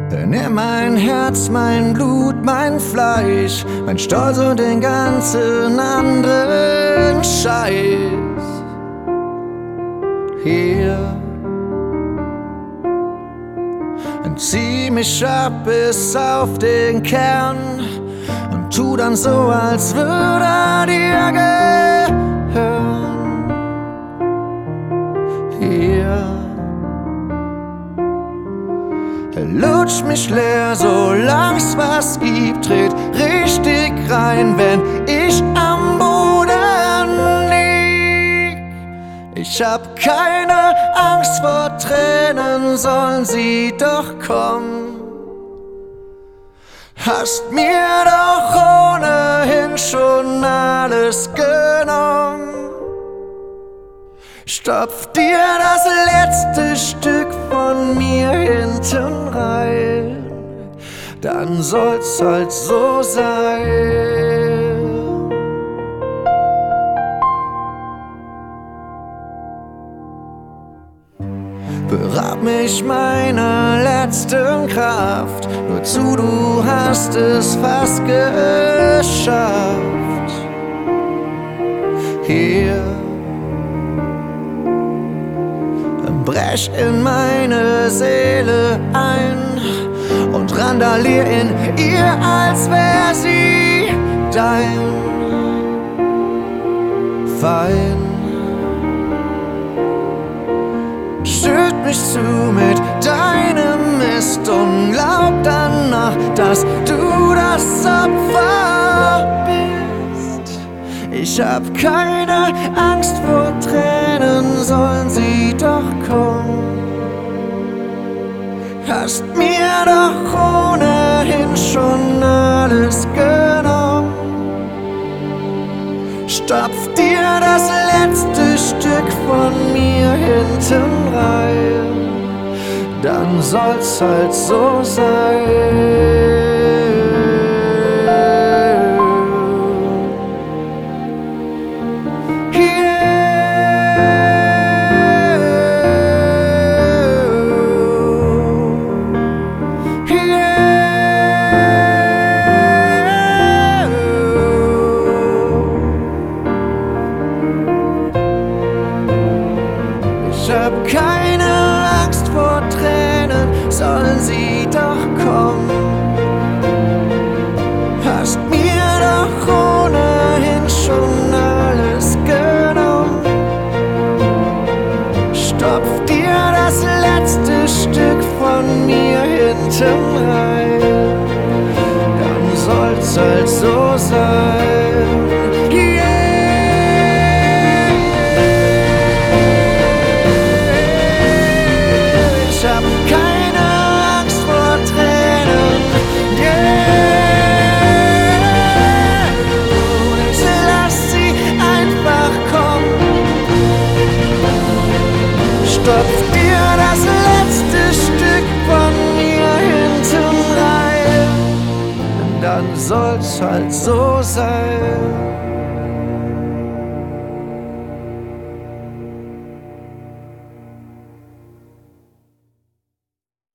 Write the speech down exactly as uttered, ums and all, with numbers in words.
Nimm mein Herz, mein Blut, mein Fleisch, mein Stolz und den ganzen anderen Scheiß. Hier zieh mich ab bis auf den Kern und tu dann so, als würde er dir gehören. Hier lutsch mich leer, solang's was gibt, tritt richtig rein, wenn ich am Boden lieg. Ich hab keine Angst vor Tränen, sollen sie doch kommen. Hast mir doch ohnehin schon alles genommen. Stopf dir das letzte Stück von mir hinten rein, dann soll's halt so sein. Beraub mich meiner letzten Kraft, nur zu, du hast es fast geschafft. Hier brech in meine Seele ein und randalier in ihr, als wär sie dein Feind. Schütt mich zu mit deinem Mist und glaub danach, dass du das Opfer bist. Ich hab keine Angst vor Tränen, sollen sie doch kommen. Hast mir doch ohnehin schon alles genommen. Stopf dir das letzte Stück von mir hinten rein, dann soll's halt so sein. Ich hab keine Angst vor Tränen, sollen sie doch kommen. Hast mir doch ohnehin schon alles genommen. Stopf dir das letzte Stück von mir hinten rein, dann soll's halt so sein. Stopf dir das letzte Stück von mir hinten rein, dann soll's halt so sein.